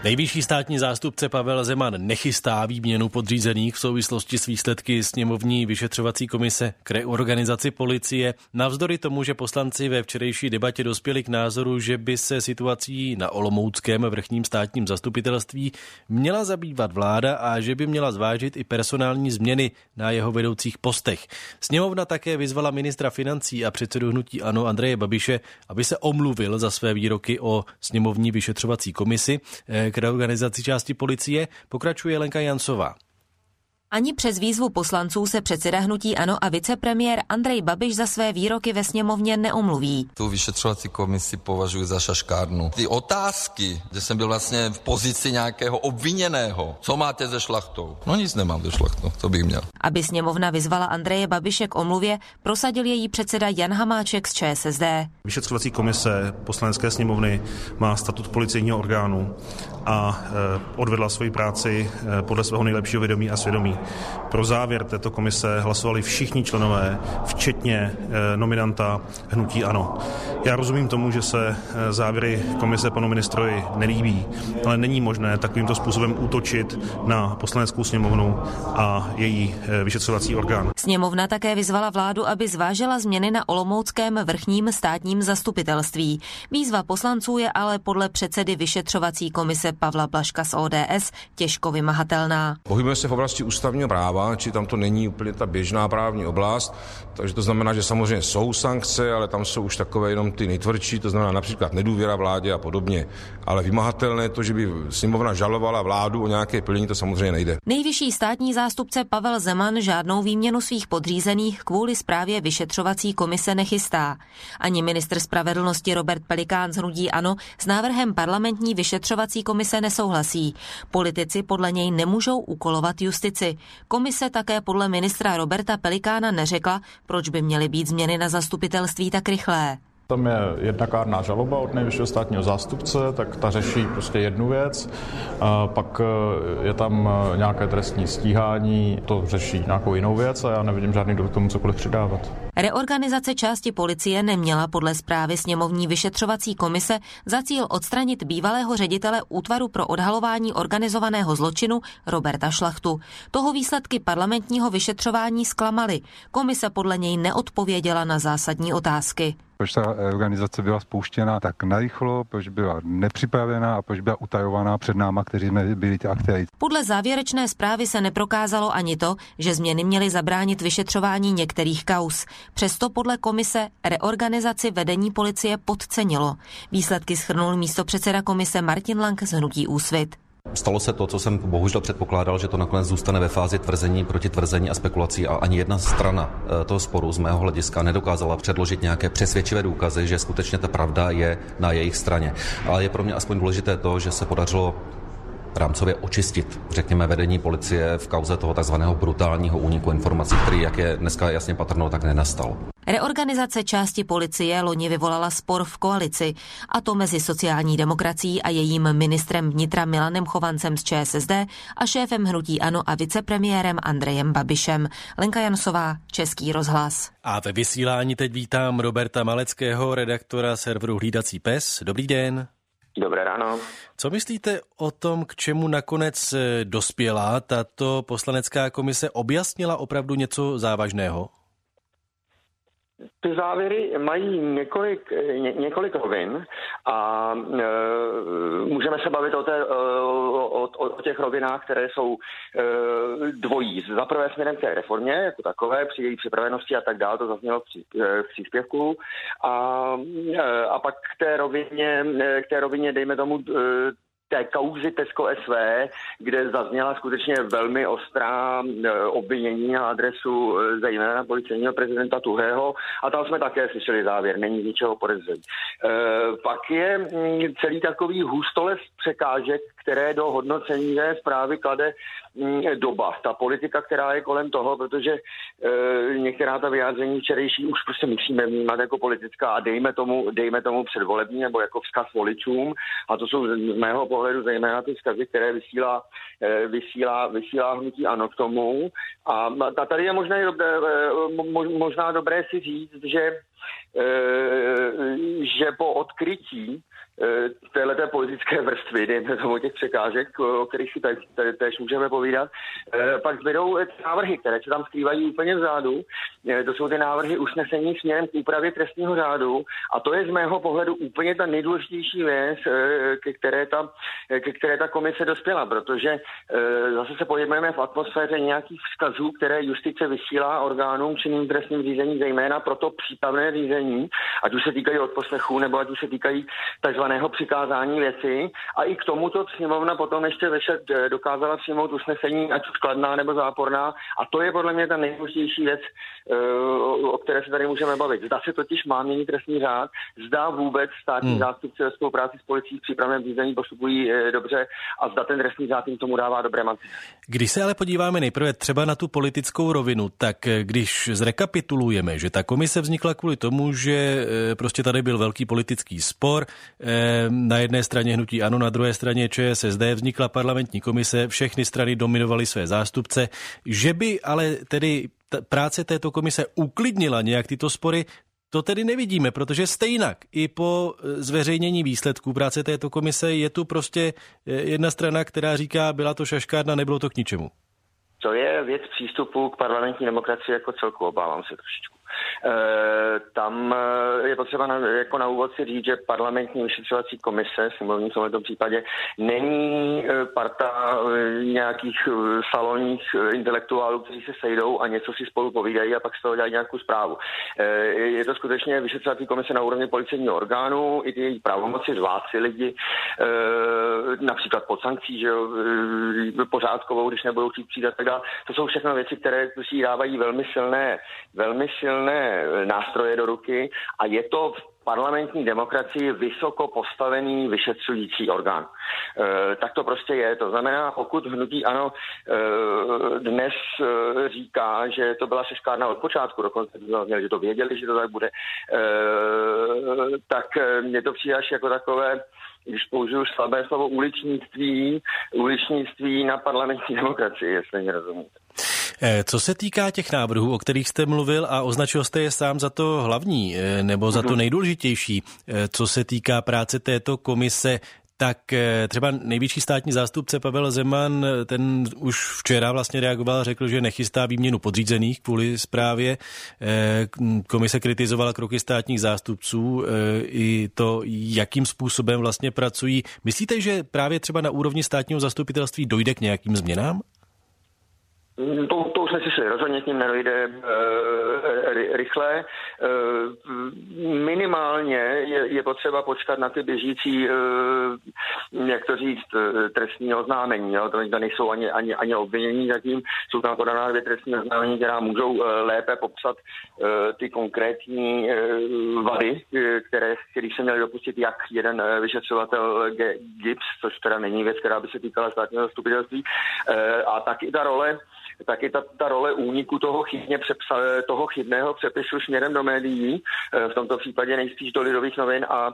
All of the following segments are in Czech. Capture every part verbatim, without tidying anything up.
Nejvyšší státní zástupce Pavel Zeman nechystá výměnu podřízených v souvislosti s výsledky sněmovní vyšetřovací komise k reorganizaci policie. Navzdory tomu, že poslanci ve včerejší debatě dospěli k názoru, že by se situací na olomouckém vrchním státním zastupitelství měla zabývat vláda a že by měla zvážit i personální změny na jeho vedoucích postech. Sněmovna také vyzvala ministra financí a předsedu hnutí ANO Andreje Babiše, aby se omluvil za své výroky o sněmovní vyšetřovací komisi k reorganizaci části policie. Pokračuje Lenka Jansová. Ani přes výzvu poslanců se předseda hnutí ANO a vicepremiér Andrej Babiš za své výroky ve sněmovně neomluví. Tu vyšetřovací komisi považuji za šaškárnu. Ty otázky, že jsem byl vlastně v pozici nějakého obviněného. Co máte se Šlachtou? No nic nemám se Šlachtou, to bych měl. Aby sněmovna vyzvala Andreje Babiše k omluvě, prosadil její předseda Jan Hamáček z ČSSD. Vyšetřovací komise Poslanecké sněmovny má statut policejního orgánu a e, odvedla svoji práci e, podle svého nejlepšího vědomí a svědomí. Pro závěr této komise hlasovali všichni členové, včetně e, nominanta hnutí ANO. Já rozumím tomu, že se e, závěry komise panu ministrovi nelíbí, ale není možné takovýmto způsobem útočit na Poslaneckou sněmovnu a její e, vyšetřovací orgán. Sněmovna také vyzvala vládu, aby zvážila změny na olomouckém vrchním státním zastupitelství. Výzva poslanců je ale podle předsedy vyšetřovací komise Pavla Blažka z O D S těžko vymahatelná. Pohybujeme se v oblasti ústavního práva, či tam to není úplně ta běžná právní oblast, takže to znamená, že samozřejmě jsou sankce, ale tam jsou už takové jenom ty nejtvrdší, to znamená například nedůvěra vládě a podobně. Ale vymahatelné to, že by sněmovna žalovala vládu o nějaké plnění, to samozřejmě nejde. Nejvyšší státní zástupce Pavel Zeman žádnou výměnu svých podřízených kvůli zprávě vyšetřovací komise nechystá. Ani ministr spravedlnosti Robert Pelikán z hnutí ANO s návrhem parlamentní vyšetřovací komise nesouhlasí. Politici podle něj nemůžou úkolovat justici. Komise také podle ministra Roberta Pelikána neřekla, proč by měly být změny na zastupitelství tak rychlé. Tam je jedna kárná žaloba od nejvyššího státního zástupce, tak ta řeší prostě jednu věc. A pak je tam nějaké trestní stíhání, to řeší nějakou jinou věc a já nevidím žádný důvod k tomu cokoliv přidávat. Reorganizace části policie neměla podle zprávy sněmovní vyšetřovací komise za cíl odstranit bývalého ředitele Útvaru pro odhalování organizovaného zločinu Roberta Šlachtu. Toho výsledky parlamentního vyšetřování zklamaly. Komise podle něj neodpověděla na zásadní otázky. Proč ta organizace byla spouštěna tak narychlo, proč byla nepřipravená a proč byla utajovaná před náma, kteří jsme byli ty aktéři. Podle závěrečné zprávy se neprokázalo ani to, že změny měly zabránit vyšetřování některých kauz. Přesto podle komise reorganizaci vedení policie podcenilo. Výsledky shrnul místopředseda komise Martin Lang z hnutí Úsvit. Stalo se to, co jsem bohužel předpokládal, že to nakonec zůstane ve fázi tvrzení proti tvrzení a spekulací a ani jedna strana toho sporu z mého hlediska nedokázala předložit nějaké přesvědčivé důkazy, že skutečně ta pravda je na jejich straně. Ale je pro mě aspoň důležité to, že se podařilo rámcově očistit, řekněme, vedení policie v kauze toho takzvaného brutálního úniku informací, který, jak je dneska jasně patrno, tak nenastal. Reorganizace části policie loni vyvolala spor v koalici, a to mezi sociální demokracií a jejím ministrem vnitra Milanem Chovancem z ČSSD a šéfem hnutí ANO a vicepremiérem Andrejem Babišem. Lenka Jansová, Český rozhlas. A ve vysílání teď vítám Roberta Maleckého, redaktora serveru Hlídací pes. Dobrý den. Dobré ráno. Co myslíte o tom, k čemu nakonec dospěla tato poslanecká komise? Objasnila opravdu něco závažného? Ty závěry mají několik, ně, několik rovin a e, můžeme se bavit o, té, o, o, o těch rovinách, které jsou e, dvojí. Za prvé směrem k té reformě, jako takové, při její připravenosti a tak dále, to zaznělo v, pří, v příspěvku. A, e, a pak k té rovině, k té rovině dejme tomu, e, té kauzy Tesco S V, kde zazněla skutečně velmi ostrá obvinění na adresu zejména policejního prezidenta Tuhého a tam jsme také slyšeli závěr, není ničeho podezření. Pak je celý takový hůstoles překážek, které do hodnocení té zprávy klade doba, ta politika, která je kolem toho, protože e, některá ta vyjádření včerejší už prostě musíme vnímat jako politická a dejme tomu, dejme tomu předvolební nebo jako vzkaz voličům a to jsou z mého pohledu zejména ty vzkazy, které vysílá, e, vysílá, vysílá hnutí ANO k tomu a tady je možná dobré, možná dobré si říct, že, e, že po odkrytí téhleté politické vrstvy, dejme tomu těch překážek, o kterých si též můžeme povídat. Pak zbydou návrhy, které se tam skrývají úplně vzadu. To jsou ty návrhy usnesení směrem k úpravě trestního řádu a to je z mého pohledu úplně ta nejdůležitější věc, ke které ta, ke které ta komise dospěla, protože zase se pohybujeme v atmosféře nějakých vzkazů, které justice vysílá orgánům činným trestním řízení, zejména pro to přípravné řízení, ať už se týkají odposlechů nebo ať už se týkají takzvaného přikázání věci. A i k tomuto sněmovna potom ještě večer dokázala přijmout usnesení, ať už kladná nebo záporná. A to je podle mě ta nejdůležitější věc, o které se tady můžeme bavit. Zda se totiž má měnit trestní řád, zda vůbec státní hmm. zástupci ve spolupráci s policií v přípravném řízení postupují dobře a zda ten trestní řád jim tomu dává dobré mantinely. Když se ale podíváme nejprve třeba na tu politickou rovinu, tak když zrekapitulujeme, že ta komise vznikla kvůli tomu, že prostě tady byl velký politický spor, na jedné straně hnutí ANO, na druhé straně ČSSD, vznikla parlamentní komise, všechny strany dominovaly své zástupce, že by ale tedy práce této komise uklidnila nějak tyto spory, to tedy nevidíme, protože stejnak i po zveřejnění výsledků práce této komise je tu prostě jedna strana, která říká, byla to šaškárna, nebylo to k ničemu. To je věc přístupu k parlamentní demokracii jako celku, obávám se trošičku. E, tam je potřeba na, jako na úvod si říct, že parlamentní vyšetřovací komise, sněmovní v tomto případě, není parta nějakých salonních intelektuálů, kteří se sejdou a něco si spolu povídají a pak z toho dělají nějakou zprávu. E, je to skutečně vyšetřovací komise na úrovni policejního orgánu, i ty její pravomoci zvát si lidi, e, například pod sankcí, že jo, pořádkovou, když nebudou chtít přijít a tak dále. To jsou všechno věci, které si dávají velmi silné, velmi silné nástroje do ruky a je to v parlamentní demokracii vysoko postavený vyšetřující orgán. E, tak to prostě je. To znamená, pokud hnutí ANO e, dnes e, říká, že to byla šeškárna od počátku, dokonce že to věděli, že to tak bude, e, tak mně to přijde až jako takové, když použiju slabé slovo, uličnictví, uličnictví na parlamentní demokracii, jestli mě rozumíte. Co se týká těch návrhů, o kterých jste mluvil a označil jste je sám za to hlavní nebo za to nejdůležitější, co se týká práce této komise, tak třeba nejvyšší státní zástupce Pavel Zeman, ten už včera vlastně reagoval, řekl, že nechystá výměnu podřízených kvůli zprávě. Komise kritizovala kroky státních zástupců i to, jakým způsobem vlastně pracují. Myslíte, že právě třeba na úrovni státního zastupitelství dojde k nějakým změnám? To, to už neslyšeli, rozhodně k ním nedojde e, rychle. E, minimálně je, je potřeba počkat na ty běžící, e, jak to říct, trestní oznámení. Jo? To nejsou ani, ani, ani obvinění zatím, jsou tam podaná dvě trestní oznámení, která můžou e, lépe popsat e, ty konkrétní e, vady, které, kterých se měli dopustit jak jeden vyšetřovatel Gibbs, což teda není věc, která by se týkala státního zastupitelství, e, a tak i ta role taky ta, ta role úniku toho, chybně přepsa, toho chybného přepisu směrem do médií, v tomto případě nejspíš do Lidových novin a e,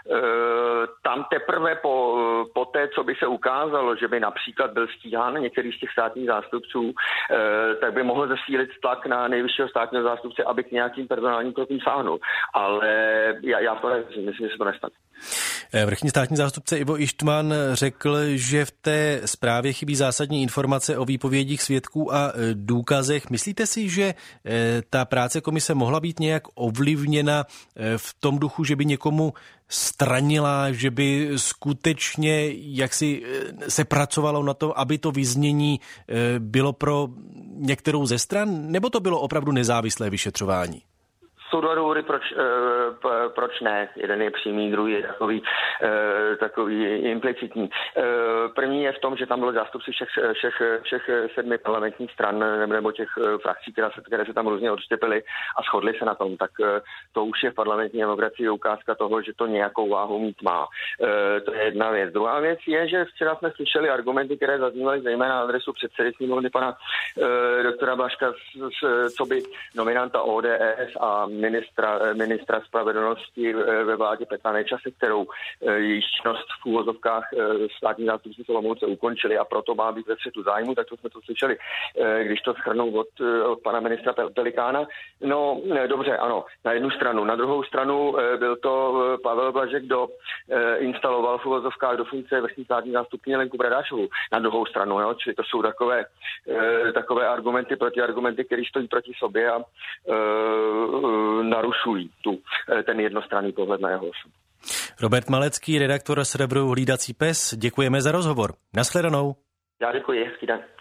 tam teprve po, po té, co by se ukázalo, že by například byl stíhán některý z těch státních zástupců, e, tak by mohl zesílit tlak na nejvyššího státního zástupce, aby k nějakým personálním krokům sáhnul. Ale já, já to nevím, myslím, že se to nestane. Vrchní státní zástupce Ivo Ištvan řekl, že v té zprávě chybí zásadní informace o výpovědích svědků a důkazech. Myslíte si, že ta práce komise mohla být nějak ovlivněna v tom duchu, že by někomu stranila, že by skutečně jaksi se pracovalo na to, aby to vyznění bylo pro některou ze stran, nebo to bylo opravdu nezávislé vyšetřování? Jsou dva důvody, proč, e, proč ne. Jeden je přímý, druhý je takový, e, takový implicitní. E, první je v tom, že tam byly zástupci všech, všech, všech sedmi parlamentních stran nebo těch frakcí, které se, které se tam různě odštěpily a shodly se na tom. Tak e, to už je v parlamentní demokracii ukázka toho, že to nějakou váhu mít má. E, to je jedna věc. Druhá věc je, že včera jsme slyšeli argumenty, které zaznívaly zejména na adresu předsedy sněmovny pana e, doktora Blažka, co by nominanta O D S a ministra, ministra spravedlnosti ve vládě Petra Nečase, kterou její činnost v úvozovkách státní zástupci z Olomouce ukončili a proto má být ve střetu zájmu, tak to jsme to slyšeli, když to shrnou od, od pana ministra Pelikána. No dobře, ano, na jednu stranu. Na druhou stranu byl to Pavel Blažek, kdo instaloval v úvozovkách do funkce vrchní státní zástupkyně Lenku Bradášovou. Na druhou stranu, jo, čili to jsou takové, takové argumenty, protiargumenty, které stojí proti sobě a e, narušují tu, ten jednostranný pohled na jeho osobu. Robert Malecký, redaktor serveru Hlídací pes, děkujeme za rozhovor. Nashledanou. Já děkuji, hezký den.